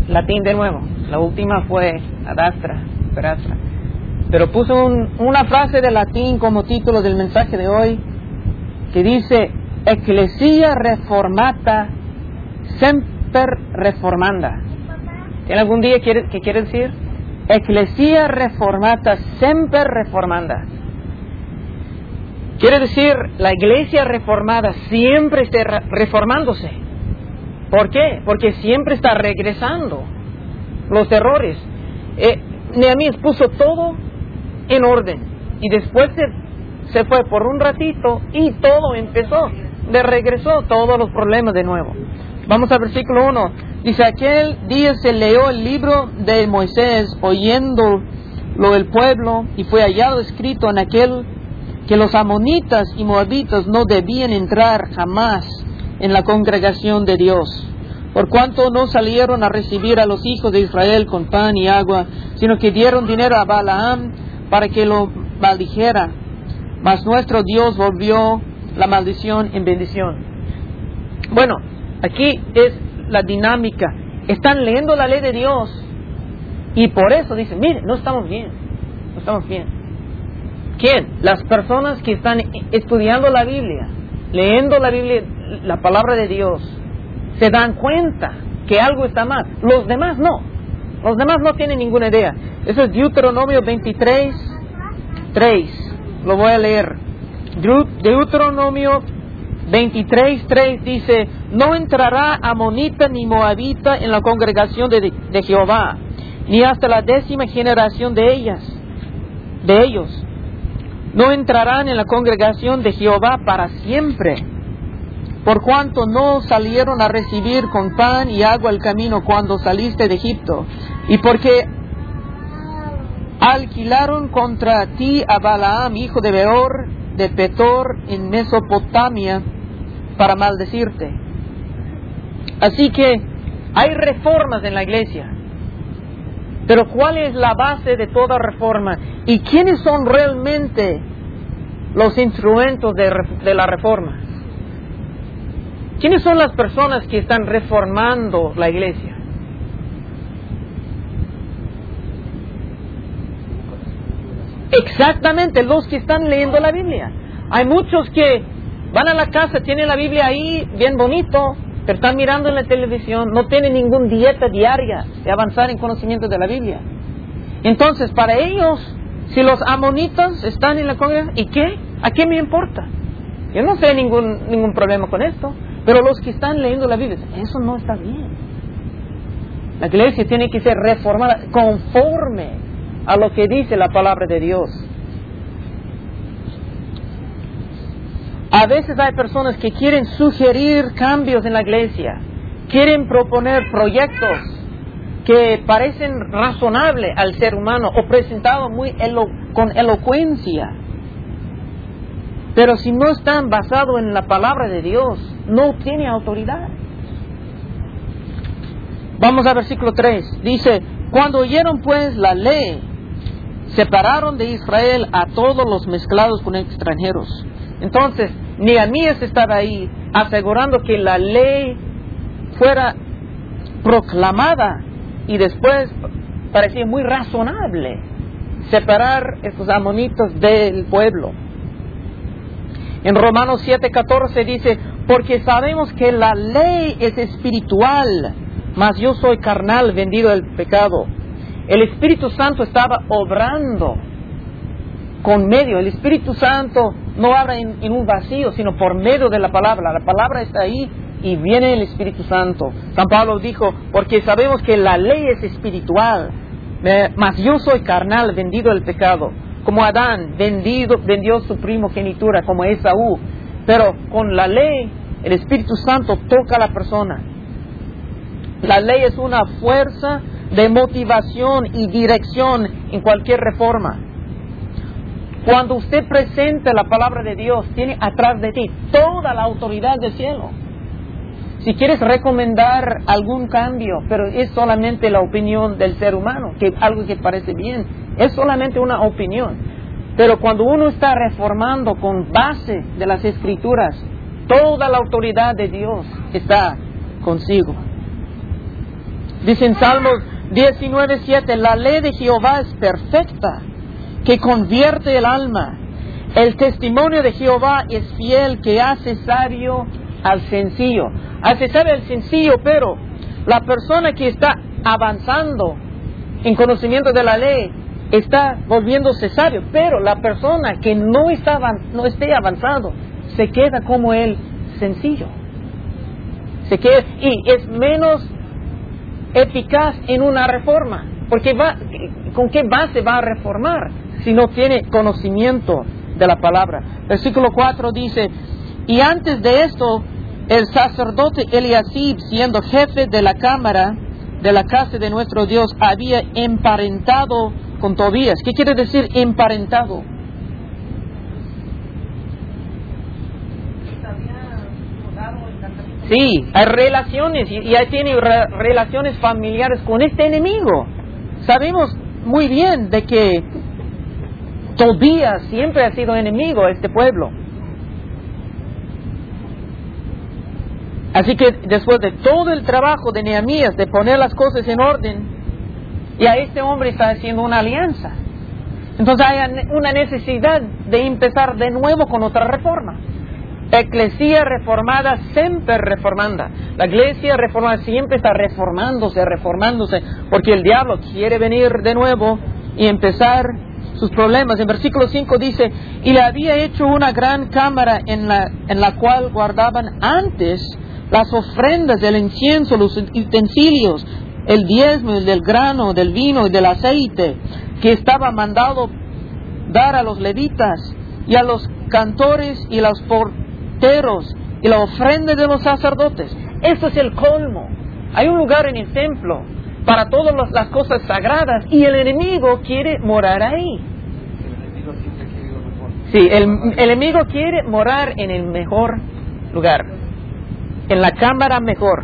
latín de nuevo. La última fue adastra, perastra. Pero puse una frase de latín como título del mensaje de hoy, que dice: Ecclesia reformata semper reformanda. ¿Tiene algún día que quiere decir? Ecclesia reformata semper reformanda. Quiere decir, la iglesia reformada siempre está reformándose. ¿Por qué? Porque siempre está regresando los errores. Nehemías puso todo en orden y después se fue por un ratito y todo empezó, regresó todos los problemas de nuevo. Vamos al versículo 1. Dice: aquel día se leyó el libro de Moisés, oyéndolo el pueblo, y fue hallado escrito en aquel que los amonitas y moabitas no debían entrar jamás en la congregación de Dios, por cuanto no salieron a recibir a los hijos de Israel con pan y agua, sino que dieron dinero a Balaam para que lo maldijera. Mas nuestro Dios volvió la maldición en bendición. Bueno, aquí es la dinámica. Están leyendo la ley de Dios y por eso dicen: mire, no estamos bien. ¿Quién? Las personas que están estudiando la Biblia, leyendo la Biblia, la palabra de Dios, se dan cuenta que algo está mal. Los demás no. Los demás no tienen ninguna idea. Eso es Deuteronomio 23:3. Lo voy a leer. Deuteronomio 23:3 dice: no entrará amonita ni moabita en la congregación de Jehová, ni hasta la 10ª generación de ellos. No entrarán en la congregación de Jehová para siempre, por cuanto no salieron a recibir con pan y agua el camino cuando saliste de Egipto, y porque alquilaron contra ti a Balaam, hijo de Beor, de Petor, en Mesopotamia, para maldecirte. Así que hay reformas en la iglesia. Pero ¿cuál es la base de toda reforma? ¿Y quiénes son realmente los instrumentos de la reforma? ¿Quiénes son las personas que están reformando la iglesia? Exactamente, los que están leyendo la Biblia. Hay muchos que van a la casa, tienen la Biblia ahí, bien bonito, pero están mirando en la televisión, no tienen ninguna dieta diaria de avanzar en conocimiento de la Biblia. Entonces, para ellos, si los amonitas están en la congregación, ¿y qué? ¿A qué me importa? Yo no sé ningún problema con esto, pero los que están leyendo la Biblia, eso no está bien. La iglesia tiene que ser reformada conforme a lo que dice la palabra de Dios. A veces hay personas que quieren sugerir cambios en la iglesia, quieren proponer proyectos que parecen razonables al ser humano o presentados con elocuencia. Pero si no están basados en la palabra de Dios, no tiene autoridad. Vamos al versículo 3. Dice: cuando oyeron pues la ley, separaron de Israel a todos los mezclados con extranjeros. Entonces, Nehemías estaba ahí asegurando que la ley fuera proclamada, y después parecía muy razonable separar estos amonitas del pueblo. En Romanos 7:14 dice: porque sabemos que la ley es espiritual, mas yo soy carnal, vendido al pecado. El Espíritu Santo estaba obrando el Espíritu Santo no habla en un vacío, sino por medio de la palabra. La palabra está ahí y viene el Espíritu Santo. San Pablo dijo: porque sabemos que la ley es espiritual, mas yo soy carnal, vendido al pecado. Como Adán vendió su primogenitura, como Esaú. Pero con la ley, el Espíritu Santo toca a la persona. La ley es una fuerza de motivación y dirección en cualquier reforma. Cuando usted presenta la palabra de Dios, tiene atrás de ti toda la autoridad del cielo. Si quieres recomendar algún cambio, pero es solamente la opinión del ser humano, que algo que parece bien, es solamente una opinión. Pero cuando uno está reformando con base de las Escrituras, toda la autoridad de Dios está consigo. Dice en Salmos 19:7, la ley de Jehová es perfecta, que convierte el alma. El testimonio de Jehová es fiel, que hace sabio al sencillo. Hace sabio al sencillo, pero la persona que está avanzando en conocimiento de la ley está volviéndose sabio, pero la persona que no esté avanzando se queda como el sencillo. Se queda, y es menos eficaz en una reforma, porque ¿con qué base va a reformar si no tiene conocimiento de la palabra? Versículo 4 dice, y antes de esto, el sacerdote Eliasib, siendo jefe de la cámara de la casa de nuestro Dios, había emparentado con Tobías. ¿Qué quiere decir emparentado? Sí, hay relaciones, y ya tiene relaciones familiares con este enemigo. Sabemos muy bien de que Tobías siempre ha sido enemigo de este pueblo. Así que después de todo el trabajo de Nehemías de poner las cosas en orden, ya este hombre está haciendo una alianza. Entonces hay una necesidad de empezar de nuevo con otra reforma. Eclesia reformada siempre reformanda. La iglesia reformada siempre está reformándose, porque el diablo quiere venir de nuevo y empezar sus problemas. En versículo 5 dice, y le había hecho una gran cámara en la cual guardaban antes las ofrendas del incienso, los utensilios, el diezmo, el del grano, del vino y del aceite, que estaba mandado dar a los levitas y a los cantores y a los porteros y la ofrenda de los sacerdotes. Esto es el colmo. Hay un lugar en el templo para todas las cosas sagradas y el enemigo quiere morar ahí. Sí, el enemigo quiere morar en el mejor lugar, en la cámara mejor.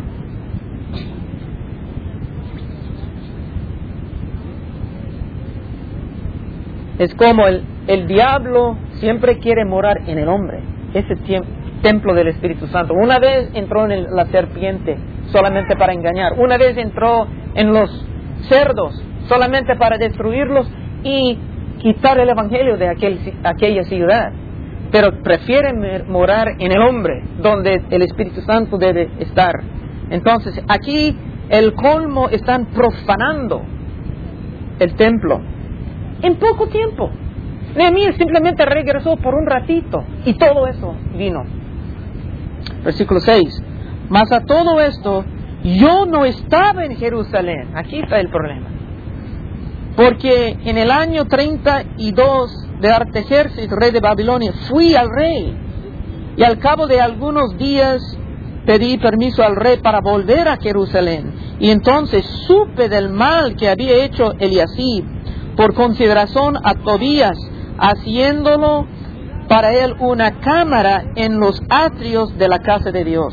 Es como el diablo siempre quiere morar en el hombre, ese templo del Espíritu Santo. Una vez entró en la serpiente solamente para engañar, una vez entró en los cerdos solamente para destruirlos y quitar el evangelio de aquella ciudad, pero prefiere morar en el hombre, donde el Espíritu Santo debe estar. Entonces aquí el colmo, están profanando el templo en poco tiempo. Nehemías simplemente regresó por un ratito y todo eso vino. Versículo 6, mas a todo esto yo no estaba en Jerusalén. Aquí está el problema, porque en el año 32 de Artajerjes, rey de Babilonia, fui al rey, y al cabo de algunos días pedí permiso al rey para volver a Jerusalén, y entonces supe del mal que había hecho Eliasib por consideración a Tobías, haciéndolo para él una cámara en los atrios de la casa de Dios.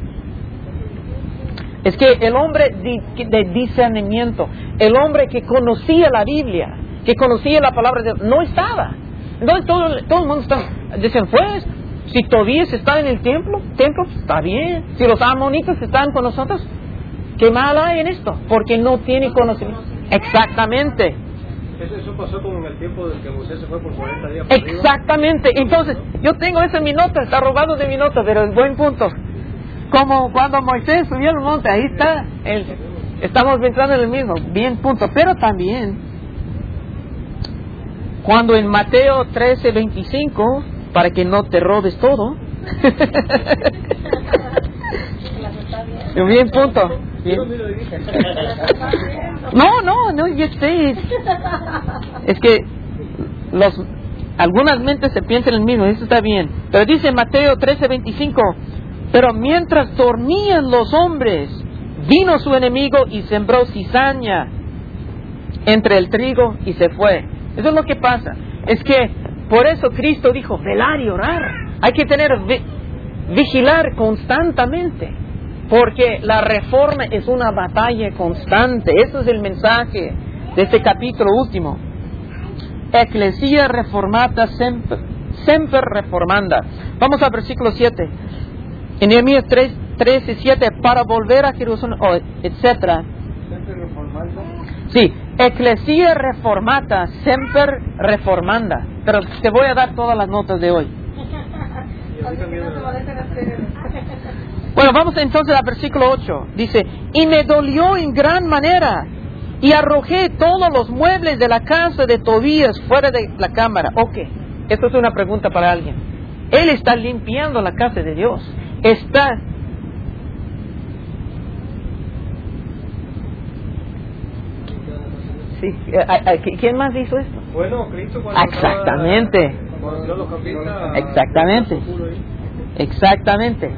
Es que el hombre de discernimiento, el hombre que conocía la Biblia, que conocía la palabra de Dios, no estaba. Entonces todo el mundo está, dicen, pues, si Tobías está en el templo, está bien. Si los amonitas están con nosotros, ¿qué mal hay en esto? Porque no tiene conocimiento. Exactamente. Eso pasó como en el tiempo del que Moisés se fue por 40 días. Exactamente. Entonces, yo tengo eso en mi nota, está robado de mi nota, pero es buen punto. Como cuando Moisés subió al monte, ahí está. Estamos pensando en el mismo, bien punto. Pero también, cuando en Mateo 13:25, para que no te robes todo. Bien punto. Bien. No, yo sé. Es que algunas mentes se piensan en el mismo, eso está bien. Pero dice Mateo 13:25, pero mientras dormían los hombres, vino su enemigo y sembró cizaña entre el trigo y se fue. Eso es lo que pasa. Es que por eso Cristo dijo, velar y orar. Hay que vigilar constantemente, porque la reforma es una batalla constante. Eso es el mensaje de este capítulo último. Ecclesia reformata semper reformanda. Vamos al versículo 7. En Nehemías 13:7, para volver a Jerusalén, etc. Sí, Ecclesia Reformata, Semper Reformanda. Pero te voy a dar todas las notas de hoy. Bueno, vamos entonces al versículo 8. Dice, y me dolió en gran manera, y arrojé todos los muebles de la casa de Tobías fuera de la cámara. Ok, esto es una pregunta para alguien. Él está limpiando la casa de Dios. Sí, ¿quién más hizo esto? Bueno, Cristo cuando exactamente. Exactamente. Exactamente.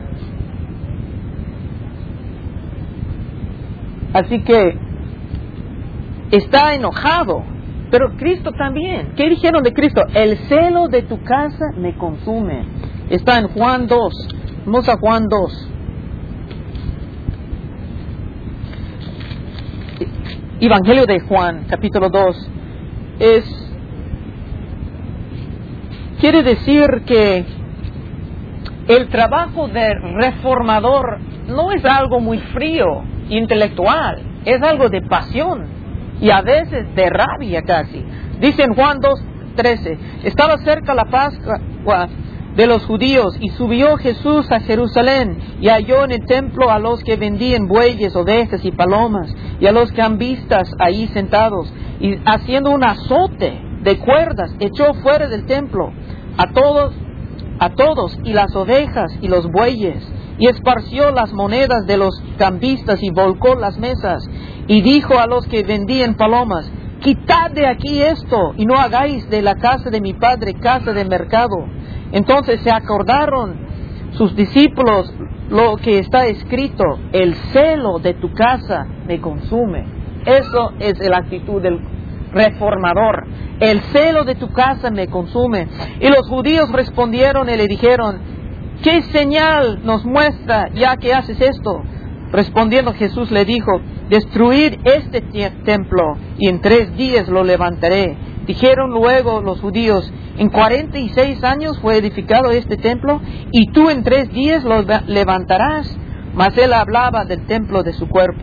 Así que está enojado, pero Cristo también. ¿Qué dijeron de Cristo? El celo de tu casa me consume. Está en Juan 2. Vamos a Juan 2. Evangelio de Juan, capítulo 2. Quiere decir que el trabajo de reformador no es algo muy frío, intelectual, es algo de pasión y a veces de rabia casi. Dice en Juan 2:13, estaba cerca la Pascua de los judíos y subió Jesús a Jerusalén y halló en el templo a los que vendían bueyes, ovejas y palomas y a los cambistas ahí sentados, y haciendo un azote de cuerdas echó fuera del templo a todos y las ovejas y los bueyes, y esparció las monedas de los cambistas y volcó las mesas, y dijo a los que vendían palomas, quitad de aquí esto y no hagáis de la casa de mi padre casa de mercado. Entonces se acordaron sus discípulos lo que está escrito, el celo de tu casa me consume. Eso es la actitud del reformador. El celo de tu casa me consume. Y los judíos respondieron y le dijeron, ¿qué señal nos muestra ya que haces esto? Respondiendo Jesús le dijo, destruid este templo y en 3 días lo levantaré. Dijeron luego los judíos, en 46 años fue edificado este templo y tú en 3 días lo levantarás. Mas él hablaba del templo de su cuerpo.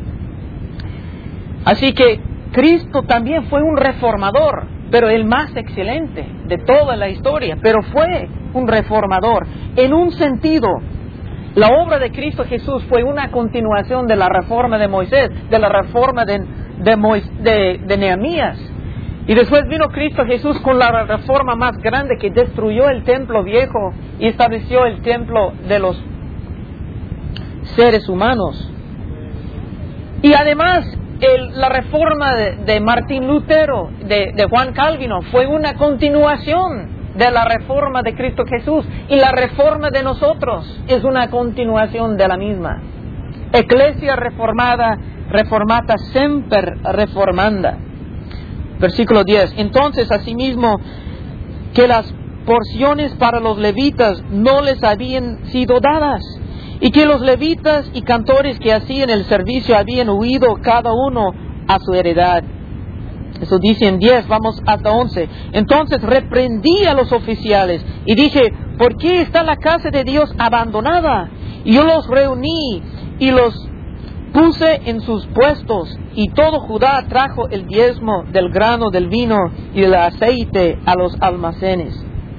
Así que Cristo también fue un reformador, pero el más excelente de toda la historia, pero fue un reformador. En un sentido, la obra de Cristo Jesús fue una continuación de la reforma de Moisés, de la reforma de Nehemías. Y después vino Cristo Jesús con la reforma más grande que destruyó el templo viejo y estableció el templo de los seres humanos. Y además, la reforma de Martín Lutero, de Juan Calvino, fue una continuación de la reforma de Cristo Jesús. Y la reforma de nosotros es una continuación de la misma. Ecclesia reformata semper reformanda. Versículo 10. Entonces, asimismo, que las porciones para los levitas no les habían sido dadas, y que los levitas y cantores que hacían el servicio habían huido cada uno a su heredad. Eso dice en 10, vamos hasta 11. Entonces reprendí a los oficiales y dije, ¿por qué está la casa de Dios abandonada? Y yo los reuní y los puse en sus puestos, y todo Judá trajo el diezmo del grano, del vino y del aceite a los almacenes.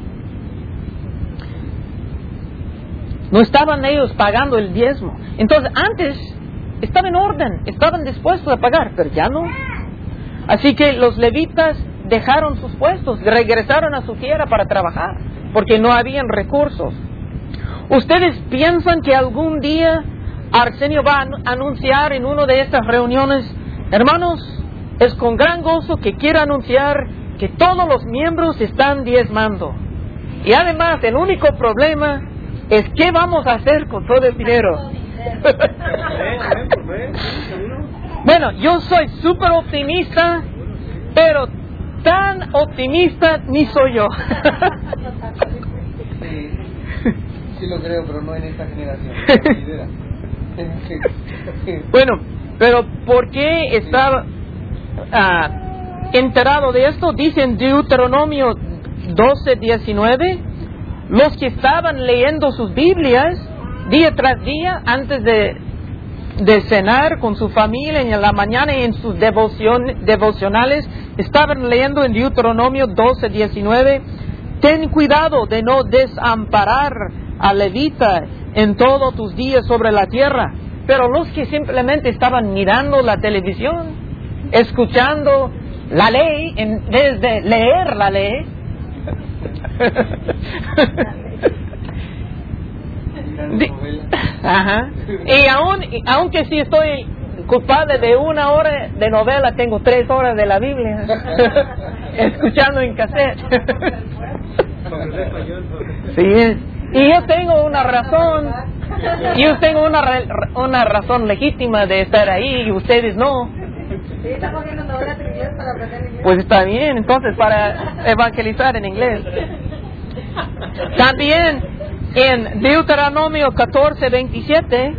No estaban ellos pagando el diezmo. Entonces antes estaba en orden, estaban dispuestos a pagar, pero ya no. Así que los levitas dejaron sus puestos, regresaron a su tierra para trabajar, porque no habían recursos. ¿Ustedes piensan que algún día Arsenio va a anunciar en una de estas reuniones, hermanos, es con gran gozo que quiero anunciar que todos los miembros están diezmando? Y además el único problema es qué vamos a hacer con todo el dinero. Bueno, yo soy súper optimista, pero tan optimista ni soy yo. Sí lo creo, pero no en esta generación. Bueno, pero ¿por qué estar enterado de esto? Dice en Deuteronomio 12:19, los que estaban leyendo sus Biblias día tras día antes de de cenar con su familia en la mañana y en sus devocionales estaban leyendo en Deuteronomio 12:19, ten cuidado de no desamparar al levita en todos tus días sobre la tierra. Pero los que simplemente estaban mirando la televisión, escuchando la ley en vez de leer la ley, ajá. Y aunque sí estoy culpable de 1 hora de novela, tengo 3 horas de la Biblia escuchando en cassette. Sí, y yo tengo una razón legítima de estar ahí y ustedes no. Pues está bien, entonces, para evangelizar en inglés. También en Deuteronomio 14:27,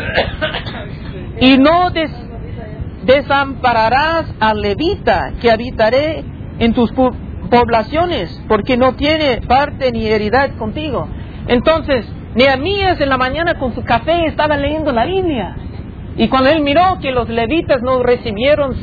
y no desampararás al levita que habitaré en tus poblaciones, porque no tiene parte ni heredad contigo. Entonces, Nehemías en la mañana con su café estaba leyendo la Biblia. Y cuando él miró que los levitas no recibieron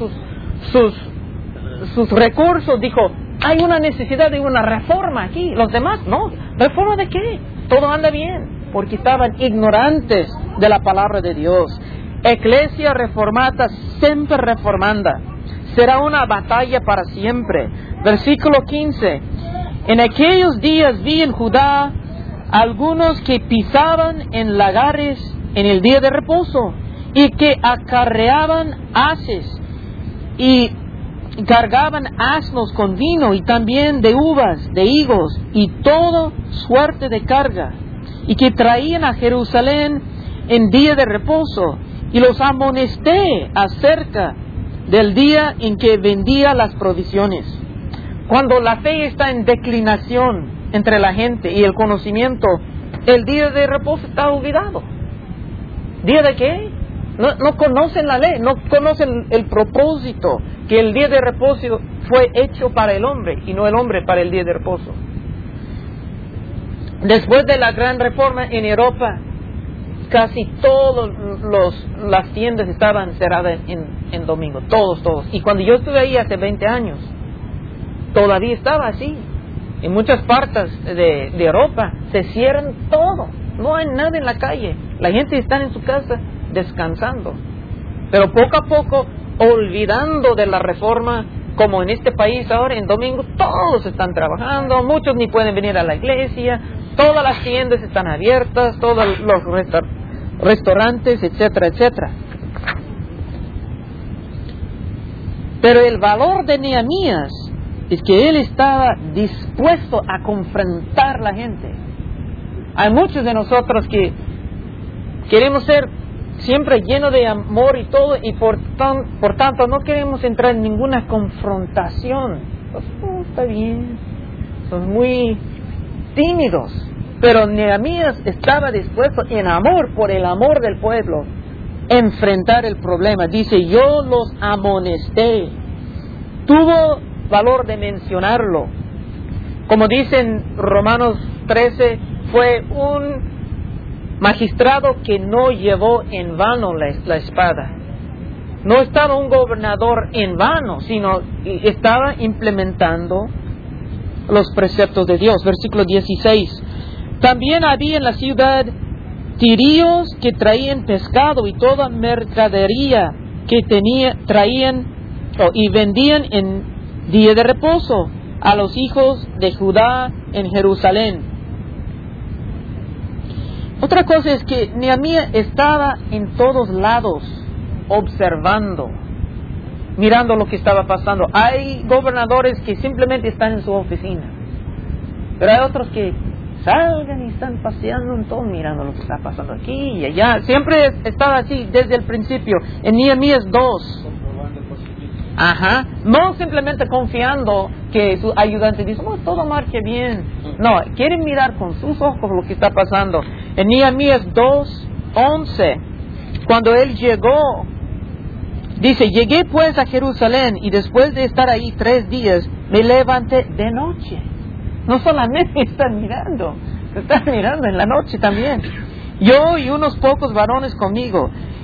sus recursos, dijo, hay una necesidad de una reforma aquí. Los demás, no. ¿Reforma de qué? Todo anda bien. Porque estaban ignorantes de la palabra de Dios. Ecclesia reformata, siempre reformanda. Será una batalla para siempre. Versículo 15. En aquellos días vi en Judá algunos que pisaban en lagares en el día de reposo, y que acarreaban haces y cargaban asnos con vino y también de uvas, de higos y toda suerte de carga, y que traían a Jerusalén en día de reposo, y los amonesté acerca del día en que vendía las provisiones. Cuando la fe está en declinación entre la gente y el conocimiento, el día de reposo está olvidado. ¿Día de qué? No conocen la ley, no conocen el propósito, que el día de reposo fue hecho para el hombre y no el hombre para el día de reposo. Después de la gran reforma en Europa, casi todas las tiendas estaban cerradas en domingo, todos. Y cuando yo estuve ahí hace 20 años, todavía estaba así. En muchas partes de Europa se cierran todo, no hay nada en la calle, la gente está en su casa descansando. Pero poco a poco, olvidando de la reforma, como en este país ahora, en domingo todos están trabajando, muchos ni pueden venir a la iglesia, todas las tiendas están abiertas, todos los restaurantes, etcétera, etcétera. Pero el valor de Nehemías es que él estaba dispuesto a confrontar a la gente. Hay muchos de nosotros que queremos ser siempre llenos de amor y todo, y por tanto no queremos entrar en ninguna confrontación. Pues, está bien, son muy tímidos. Pero Nehemías estaba dispuesto, en amor, por el amor del pueblo, a enfrentar el problema. Dice, yo los amonesté. Tuvo valor de mencionarlo. Como dice en Romanos 13, fue un magistrado que no llevó en vano la espada. No estaba un gobernador en vano, sino estaba implementando los preceptos de Dios. Versículo 16. También había en la ciudad tirios que traían pescado y toda mercadería que traían y vendían en día de reposo a los hijos de Judá en Jerusalén. Otra cosa es que Nehemías estaba en todos lados observando, mirando lo que estaba pasando. Hay gobernadores que simplemente están en su oficina, pero hay otros que salgan y están paseando en todo, mirando lo que está pasando aquí y allá. Siempre estaba así desde el principio. En Nehemías 2, no simplemente confiando que su ayudante dice, todo marche bien. No, quieren mirar con sus ojos lo que está pasando. En Nehemías 2:11, cuando él llegó, dice, llegué pues a Jerusalén y después de estar ahí 3 días, me levanté de noche. No solamente están mirando en la noche también. Yo y unos pocos varones conmigo.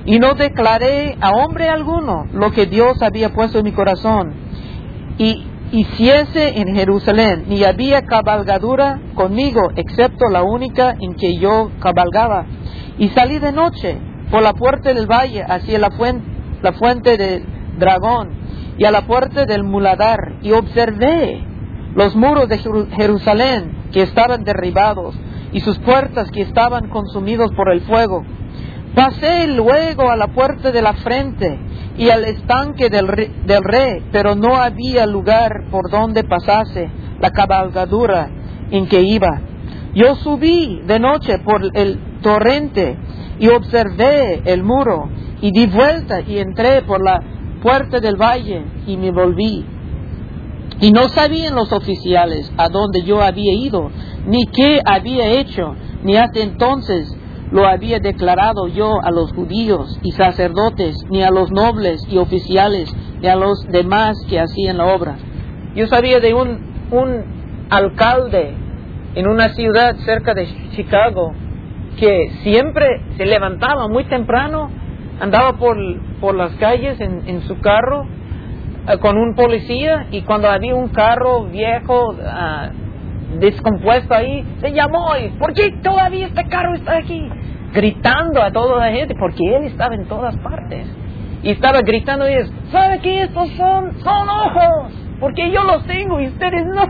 y no declaré a hombre alguno lo que Dios había puesto en mi corazón. Y hiciese en Jerusalén, ni había cabalgadura conmigo, excepto la única en que yo cabalgaba. Y salí de noche por la puerta del valle hacia la fuente del dragón y a la puerta del muladar, y observé los muros de Jerusalén que estaban derribados y sus puertas que estaban consumidos por el fuego. Pasé luego a la puerta de la frente y al estanque del rey, pero no había lugar por donde pasase la cabalgadura en que iba. Yo subí de noche por el torrente y observé el muro, y di vuelta y entré por la puerta del valle y me volví. Y no sabían los oficiales a dónde yo había ido, ni qué había hecho, ni hasta entonces lo había declarado yo a los judíos y sacerdotes, ni a los nobles y oficiales, ni a los demás que hacían la obra. Yo sabía de un alcalde en una ciudad cerca de Chicago que siempre se levantaba muy temprano, andaba por las calles en su carro con un policía, y cuando había un carro viejo descompuesto ahí, le llamó: ¿y por qué todavía este carro está aquí? Gritando a toda la gente, porque él estaba en todas partes. Y estaba gritando, y dice: ¿sabe qué? Estos son ojos, porque yo los tengo y ustedes no.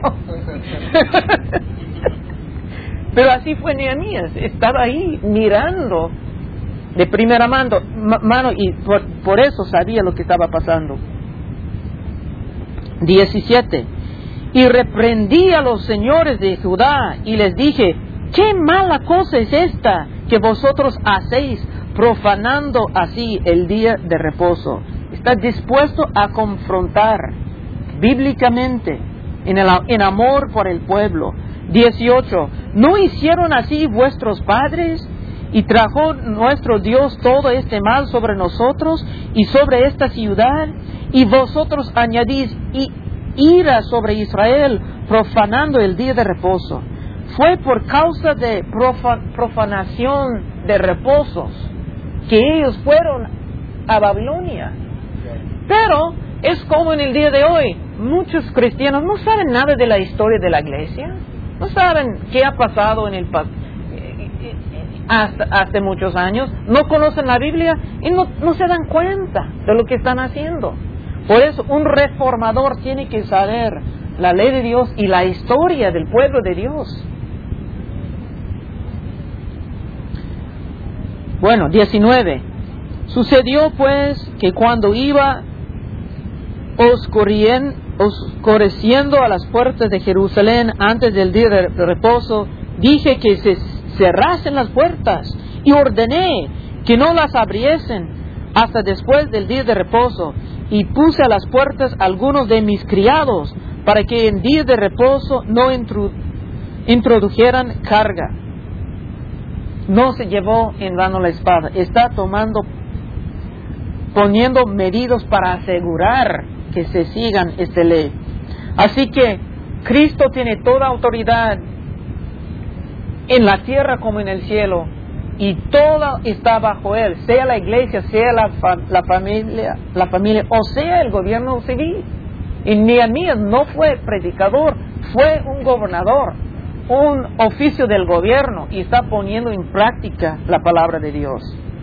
Pero así fue Nehemías, estaba ahí mirando de primera mano y por eso sabía lo que estaba pasando. 17. Y reprendí a los señores de Judá y les dije: ¿qué mala cosa es esta que vosotros hacéis, profanando así el día de reposo? Está dispuesto a confrontar bíblicamente en amor por el pueblo. 18. ¿No hicieron así vuestros padres? Y trajo nuestro Dios todo este mal sobre nosotros y sobre esta ciudad, y vosotros añadís ira sobre Israel, profanando el día de reposo. Fue por causa de profanación de reposos que ellos fueron a Babilonia. Pero es como en el día de hoy, muchos cristianos no saben nada de la historia de la iglesia, no saben qué ha pasado en el hace muchos años, no conocen la Biblia y no se dan cuenta de lo que están haciendo. Por eso un reformador tiene que saber la ley de Dios y la historia del pueblo de Dios. Bueno, 19. Sucedió pues que cuando iba oscureciendo a las puertas de Jerusalén antes del día de reposo, dije que se cerrasen las puertas y ordené que no las abriesen hasta después del día de reposo, y puse a las puertas algunos de mis criados para que en día de reposo no introdujeran carga. No se llevó en vano la espada, está poniendo medidas para asegurar que se sigan esta ley. Así que Cristo tiene toda autoridad en la tierra como en el cielo, y todo está bajo Él, sea la iglesia, sea la familia, o sea el gobierno civil. Y Nehemías no fue predicador, fue un gobernador, un oficio del gobierno, y está poniendo en práctica la palabra de Dios.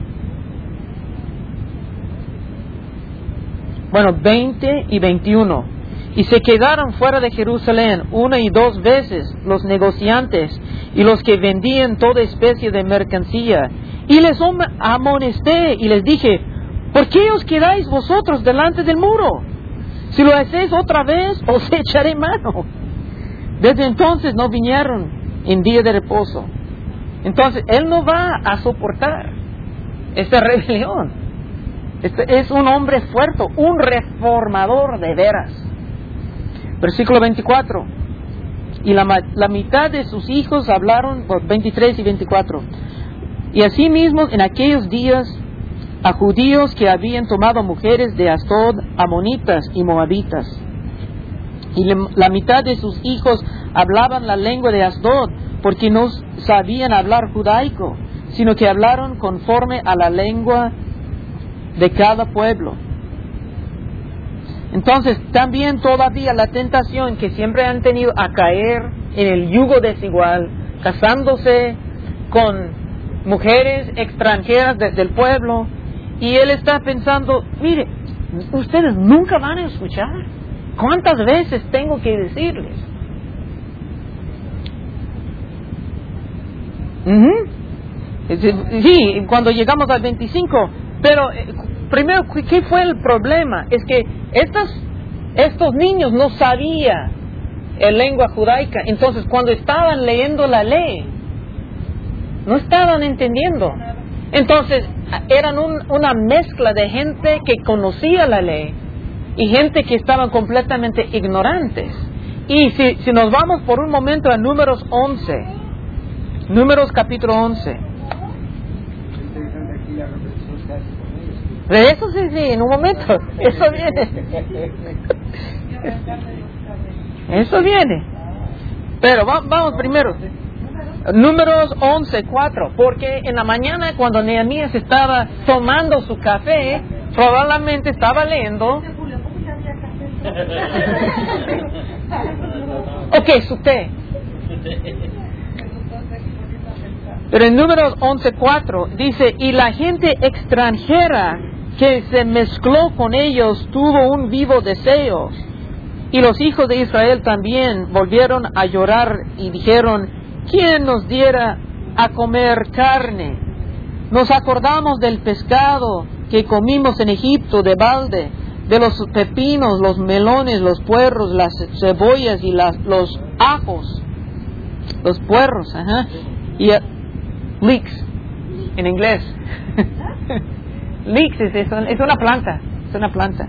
Bueno, 20 y 21. Y se quedaron fuera de Jerusalén 1 y 2 veces los negociantes y los que vendían toda especie de mercancía. Y les amonesté y les dije: ¿por qué os quedáis vosotros delante del muro? Si lo hacéis otra vez, os echaré mano. Desde entonces no vinieron en día de reposo. Entonces Él no va a soportar esta rebelión. Este es un hombre fuerte, un reformador de veras. Versículo 24. Y la mitad de sus hijos hablaron, 23 y 24. Y asimismo en aquellos días a judíos que habían tomado mujeres de Asdod, amonitas y moabitas. Y la mitad de sus hijos hablaban la lengua de Asdod, porque no sabían hablar judaico, sino que hablaron conforme a la lengua de cada pueblo. Entonces, también todavía la tentación que siempre han tenido a caer en el yugo desigual, casándose con mujeres extranjeras del pueblo, y él está pensando, mire, ustedes nunca van a escuchar. ¿Cuántas veces tengo que decirles? Sí, cuando llegamos al 25, pero primero, ¿qué fue el problema? Es que estos niños no sabían la lengua judaica, entonces cuando estaban leyendo la ley, no estaban entendiendo. Entonces, eran una mezcla de gente que conocía la ley y gente que estaban completamente ignorantes. Y si nos vamos por un momento a Números 11, Números capítulo 11. De eso sí, en un momento. Eso viene. Eso viene. Pero vamos primero. Números 11:4. Porque en la mañana cuando Nehemías estaba tomando su café, probablemente estaba leyendo. Ok, su té. Pero en Números 11:4 dice, y la gente extranjera que se mezcló con ellos tuvo un vivo deseo. Y los hijos de Israel también volvieron a llorar y dijeron, ¿quién nos diera a comer carne? Nos acordamos del pescado que comimos en Egipto de balde, de los pepinos, los melones, los puerros, las cebollas y los ajos. Los puerros, y leeks, en inglés. Leeks es una planta. Es una planta.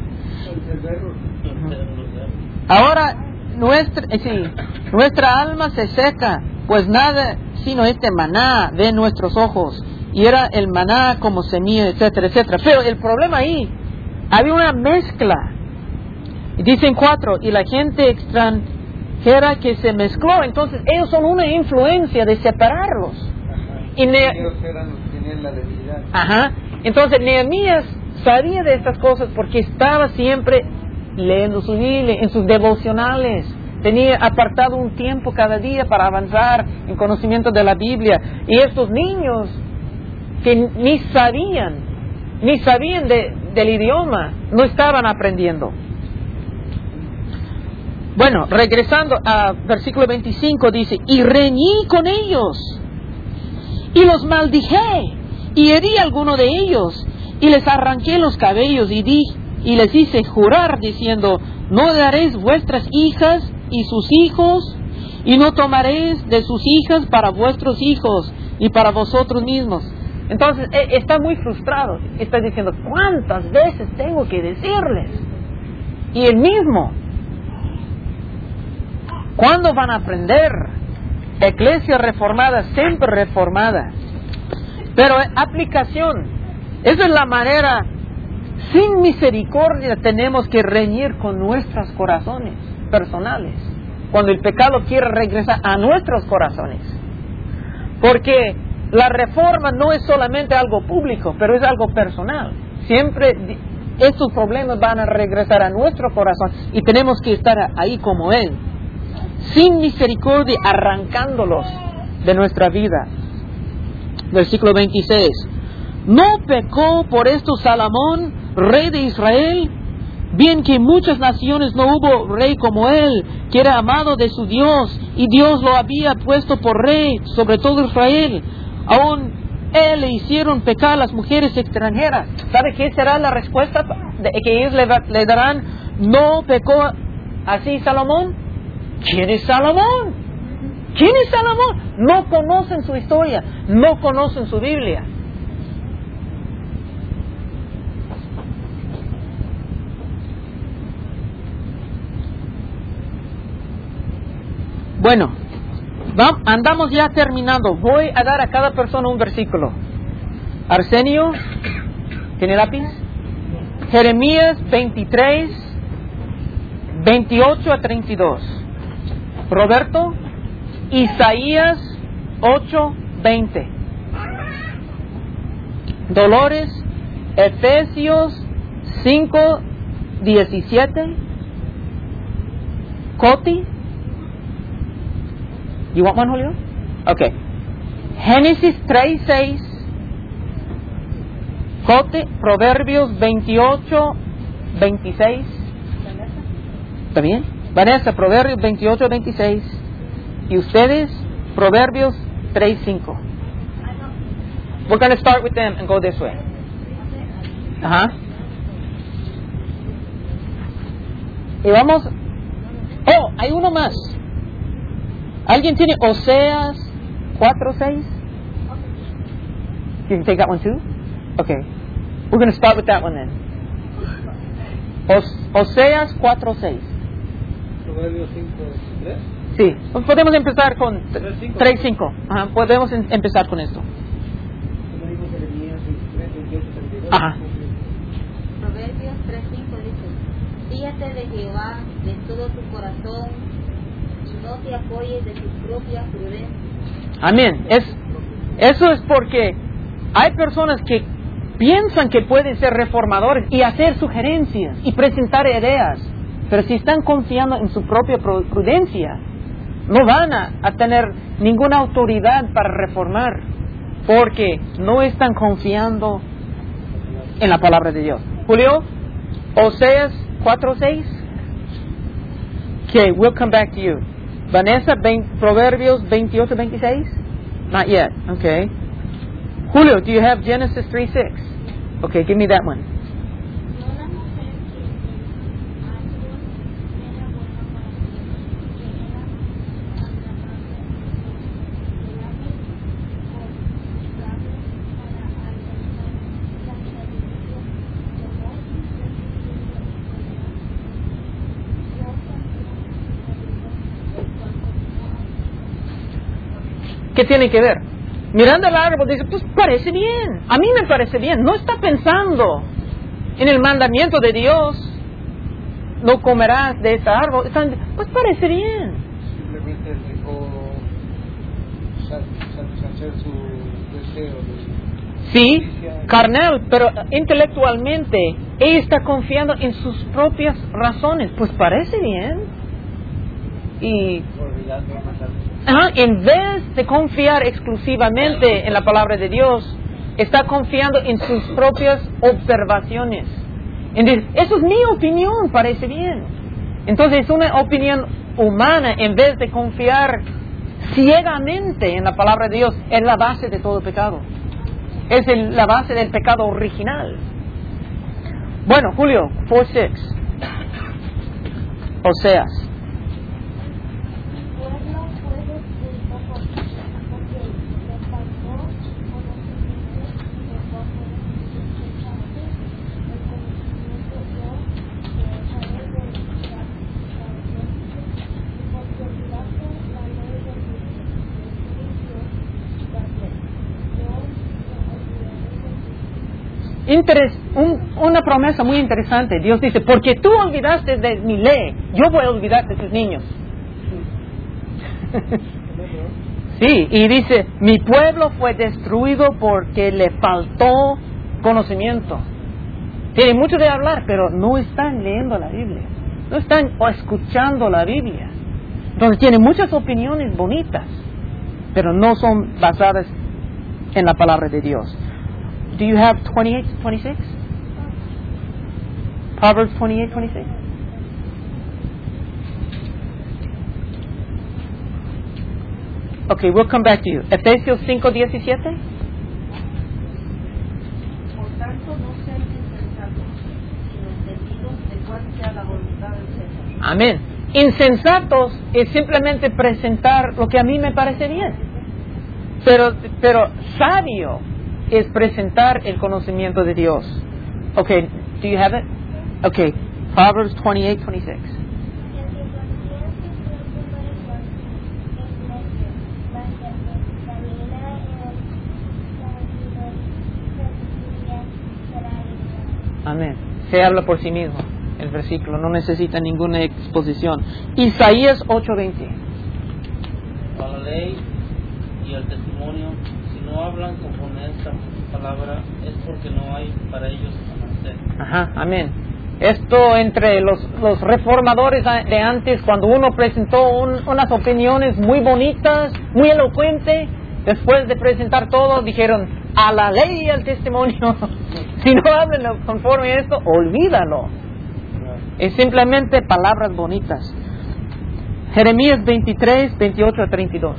Ahora nuestra alma se seca, pues nada sino este maná de nuestros ojos. Y era el maná como semilla, etcétera, etcétera. Pero el problema ahí, había una mezcla. Dicen 4, y la gente extranjera que se mezcló, entonces ellos son una influencia de separarlos. Y ellos eran los que tenían la debilidad. Entonces Nehemías sabía de estas cosas porque estaba siempre leyendo su Biblia, en sus devocionales. Tenía apartado un tiempo cada día para avanzar en conocimiento de la Biblia. Y estos niños que ni sabían del idioma, no estaban aprendiendo. Bueno, regresando a versículo 25, dice, y reñí con ellos, y los maldije, y herí a alguno de ellos, y les arranqué los cabellos, y les hice jurar, diciendo, no daréis vuestras hijas y sus hijos, y no tomaréis de sus hijas para vuestros hijos, y para vosotros mismos. Entonces, está muy frustrado, está diciendo, ¿cuántas veces tengo que decirles? Y él mismo, ¿cuándo van a aprender? Iglesia reformada, siempre reformada. Pero aplicación, esa es la manera, sin misericordia tenemos que reñir con nuestros corazones personales, cuando el pecado quiere regresar a nuestros corazones. Porque la reforma no es solamente algo público, pero es algo personal. Siempre estos problemas van a regresar a nuestro corazón y tenemos que estar ahí como Él, sin misericordia, arrancándolos de nuestra vida. Versículo 26. ¿No pecó por esto Salomón, rey de Israel? Bien que en muchas naciones no hubo rey como él, que era amado de su Dios, y Dios lo había puesto por rey sobre todo Israel. Aún él le hicieron pecar a las mujeres extranjeras. ¿Sabe qué será la respuesta que ellos le darán? ¿No pecó así Salomón? ¿Quién es Salomón? ¿Quién es Salomón? No conocen su historia, no conocen su Biblia. Bueno, andamos ya terminando. Voy a dar a cada persona un versículo. Arsenio, ¿tiene lápiz? Jeremías 23, 28 a 32. Roberto, Isaías 8, 20. Dolores, Efesios 5:17. Coti. You want one, Julio? Okay. Génesis 3:6. Cote, Proverbios 28:26. ¿Está bien? Vanessa, Proverbios 28:26. Y ustedes, Proverbios 3:5. We're going to start with them and go this way. Ajá. Y vamos. Oh, hay uno más. ¿Alguien tiene Oseas 4:6? You can take that one too? Okay. We're going to start with that one then. Oseas 4:6. Proverbios 5:3. Sí, pues podemos empezar con 3:5. Ajá, podemos empezar con esto. Ajá. Proverbios 3:5 dice: Fíate de Jehová de todo tu corazón y no te apoyes de tu propia prudencia. Amén. Eso es porque hay personas que piensan que pueden ser reformadores y hacer sugerencias y presentar ideas, pero si están confiando en su propia prudencia, no van a tener ninguna autoridad para reformar, porque no están confiando en la palabra de Dios. Julio, Oseas 4:6. Okay, we'll come back to you. Vanessa, Proverbios 28:26. Not yet. Okay. Julio, do you have Genesis 3:6? Okay, give me that one. ¿Qué tiene que ver? Mirando el árbol dice, pues parece bien, a mí me parece bien. No está pensando en el mandamiento de Dios, no comerás de ese árbol. Pues parece bien. Simplemente dejó satisfacer su deseo de Sí, carnal, pero intelectualmente ella está confiando en sus propias razones. Pues parece bien. Y olvidando el mandamiento. en vez de confiar exclusivamente en la palabra de Dios, está confiando en sus propias observaciones. Entonces, eso es mi opinión, parece bien. Entonces es una opinión humana en vez de confiar ciegamente en la palabra de Dios. Es la base de todo pecado. Es la base del pecado original. Bueno, Julio, 4:6. Oseas. Una promesa muy interesante. Dios dice, porque tú olvidaste de mi ley, yo voy a olvidar de tus niños. Sí, y dice, mi pueblo fue destruido porque le faltó conocimiento. Tienen mucho de hablar, pero no están leyendo la Biblia, no están escuchando la Biblia. Entonces tienen muchas opiniones bonitas, pero no son basadas en la palabra de Dios. Do you have 28:26? Proverbs 28:26. Okay, we'll come back to you. Efesios 5:17. Por tanto, no sean insensatos, sino entendidos de cuál sea la voluntad del Señor. Amén. Insensatos es simplemente presentar lo que a mí me parece bien. Pero sabio es presentar el conocimiento de Dios. Okay, do you have it? Okay, Proverbs 28:26. Amén. Se habla por sí mismo el versículo, no necesita ninguna exposición. Isaías 8:20. A la ley y al testimonio, si no no hablan conforme a esta palabra es porque no hay para ellos amanecer. Ajá, amén. Esto entre los reformadores de antes, cuando uno presentó unas opiniones muy bonitas, muy elocuentes, después de presentar todo, dijeron, a la ley y al testimonio. Si no hablan conforme a esto, olvídalo. Es simplemente palabras bonitas. Jeremías 23, 28 a 32.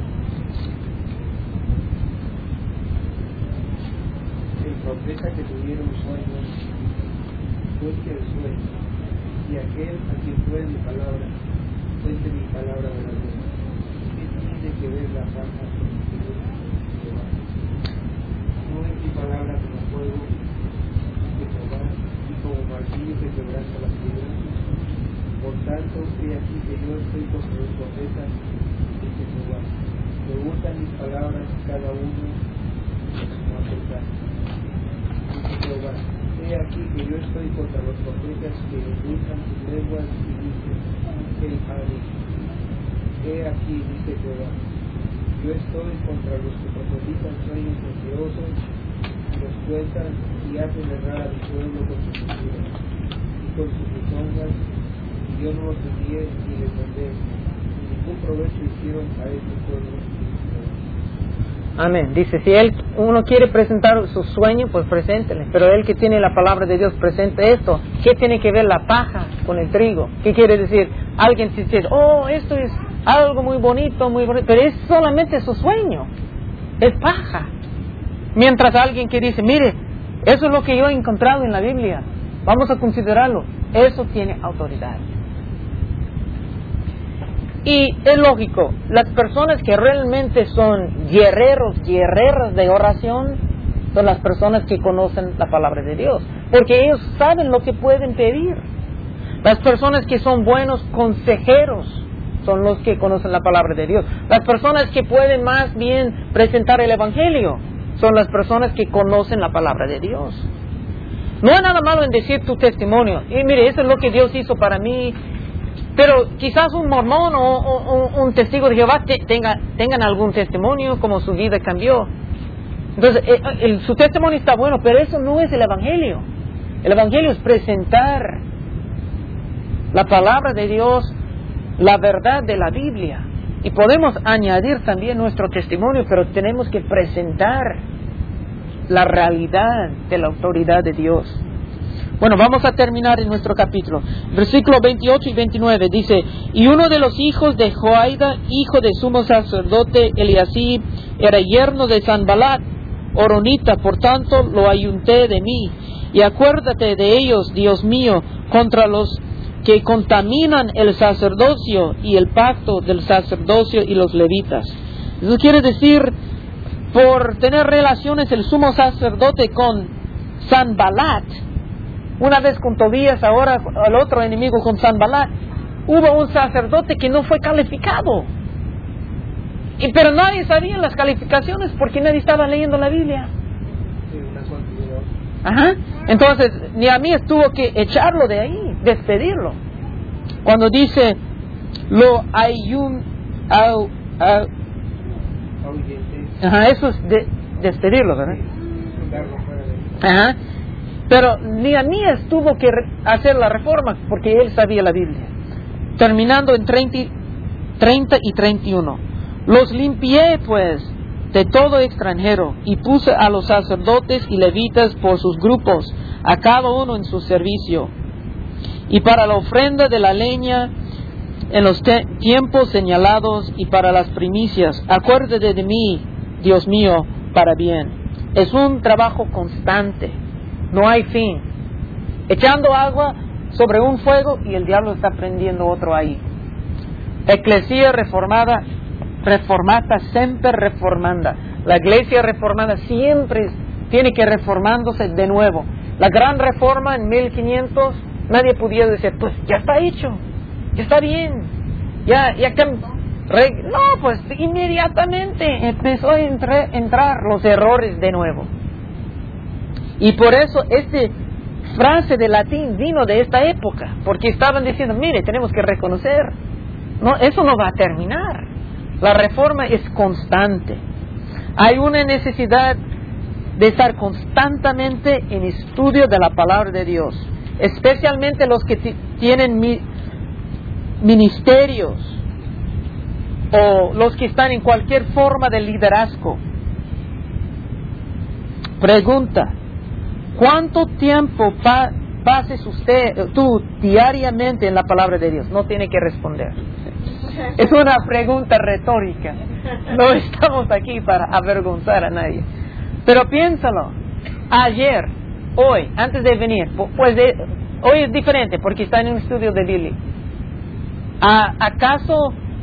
El profeta que tuviera un sueño, cuente el sueño, y aquel a quien fue mi palabra, cuente mi palabra de la ley. ¿Qué tiene que ver la paja con el Señor Jehová? No es mi palabra como fuego de Jehová, y como martillo que quebranta las piedras. Por tanto, he aquí que yo estoy contra los profetas, dice Jehová, que usan mis palabras cada uno como acertar. Dice Jehová, he aquí que yo estoy contra los profetas que usan sus lenguas y dicen, él ha dicho. He aquí, dice Jehová, yo estoy contra los que profetizan sueños mentirosos, y los cuentan y hacen errar a mi pueblo con sus mentiras y con sus risongas. Yo no los envié ni les mandé, ningún provecho hicieron a este pueblo. Amén. Dice, si uno quiere presentar su sueño, pues preséntele. Pero él que tiene la palabra de Dios, presente esto. ¿Qué tiene que ver la paja con el trigo? ¿Qué quiere decir? Alguien dice, oh, esto es algo muy bonito, pero es solamente su sueño. Es paja. Mientras alguien que dice, mire, eso es lo que yo he encontrado en la Biblia. Vamos a considerarlo. Eso tiene autoridad. Y es lógico, las personas que realmente son guerreras de oración, son las personas que conocen la palabra de Dios, porque ellos saben lo que pueden pedir. Las personas que son buenos consejeros son los que conocen la palabra de Dios. Las personas que pueden más bien presentar el Evangelio son las personas que conocen la palabra de Dios. No hay nada malo en decir tu testimonio. Y mire, eso es lo que Dios hizo para mí. Pero quizás un mormón o un testigo de Jehová tengan algún testimonio, como su vida cambió. Entonces, su testimonio está bueno, pero eso no es el Evangelio. El Evangelio es presentar la palabra de Dios, la verdad de la Biblia. Y podemos añadir también nuestro testimonio, pero tenemos que presentar la realidad de la autoridad de Dios. Bueno, vamos a terminar en nuestro capítulo. Versículo 28 y 29 dice, y uno de los hijos de Joaida, hijo de sumo sacerdote Eliasib, era yerno de Sanbalat, horonita, por tanto lo ayunté de mí. Y acuérdate de ellos, Dios mío, contra los que contaminan el sacerdocio y el pacto del sacerdocio y los levitas. Eso quiere decir, por tener relaciones el sumo sacerdote con Sanbalat, una vez con Tobías, ahora el otro enemigo con Sanbalat, hubo un sacerdote que no fue calificado. Pero nadie sabía las calificaciones porque nadie estaba leyendo la Biblia. Ajá. Entonces, Nehemías tuvo que echarlo de ahí, despedirlo. Cuando dice, lo ajá, eso es despedirlo, ¿verdad? Ajá. Pero Nehemías tuvo que hacer la reforma porque él sabía la Biblia. Terminando en 30 y 31. Los limpié pues de todo extranjero y puse a los sacerdotes y levitas por sus grupos, a cada uno en su servicio. Y para la ofrenda de la leña en los tiempos señalados y para las primicias, acuérdate de mí, Dios mío, para bien. Es un trabajo constante. No hay fin. Echando agua sobre un fuego y el diablo está prendiendo otro ahí. Eclesia reformada sempre reformanda. La iglesia reformada siempre tiene que reformándose de nuevo. La gran reforma en 1500, nadie podía decir, pues ya está hecho, ya está bien, no, pues inmediatamente empezó a entrar los errores de nuevo. Y por eso esta frase de latín vino de esta época, porque estaban diciendo, mire, tenemos que reconocer, no, eso no va a terminar. La reforma es constante. Hay una necesidad de estar constantemente en estudio de la palabra de Dios, especialmente los que tienen ministerios o los que están en cualquier forma de liderazgo. Pregunta: ¿cuánto tiempo pases tú diariamente en la palabra de Dios? No tiene que responder. Es una pregunta retórica. No estamos aquí para avergonzar a nadie. Pero piénsalo. Ayer, hoy, antes de venir, pues hoy es diferente porque está en un estudio de Billy. ¿Acaso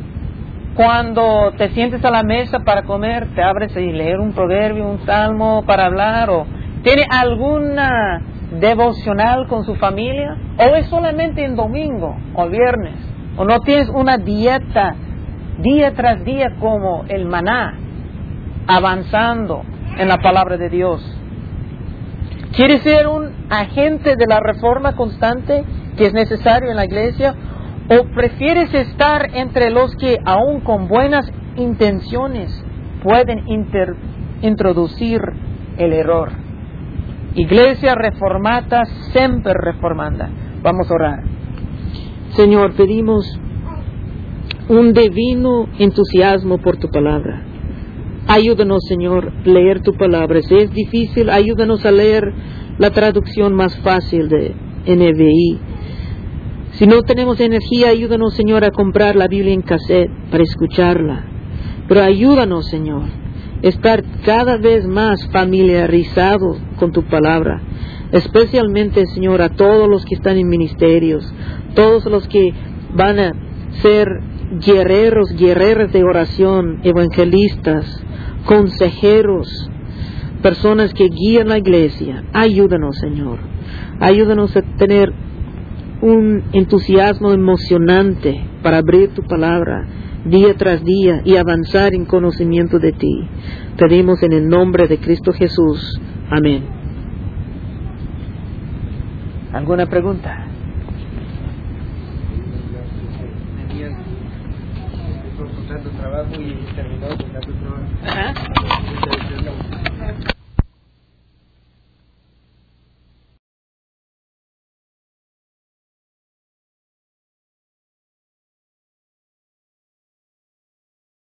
cuando te sientes a la mesa para comer, te abres y leer un proverbio, un salmo para hablar? ¿O tiene alguna devocional con su familia? ¿O es solamente en domingo o viernes? ¿O no tienes una dieta día tras día como el maná, avanzando en la palabra de Dios? ¿Quieres ser un agente de la reforma constante que es necesario en la iglesia? ¿O prefieres estar entre los que aún con buenas intenciones pueden introducir el error? Iglesia reformata, siempre reformanda. Vamos a orar. Señor, pedimos un divino entusiasmo por tu palabra. Ayúdanos, Señor, a leer tu palabra. Si es difícil, ayúdanos a leer la traducción más fácil de NBI. Si no tenemos energía, ayúdanos, Señor, a comprar la Biblia en cassette para escucharla. Pero ayúdanos, Señor, a estar cada vez más familiarizados con tu palabra. Especialmente, Señor, a todos los que están en ministerios, todos los que van a ser guerreras de oración, evangelistas, consejeros, personas que guían la iglesia. Ayúdanos, Señor. Ayúdanos a tener un entusiasmo emocionante para abrir tu palabra día tras día y avanzar en conocimiento de ti. Pedimos en el nombre de Cristo Jesús. Amén. ¿Alguna pregunta? Trabajo y terminó con la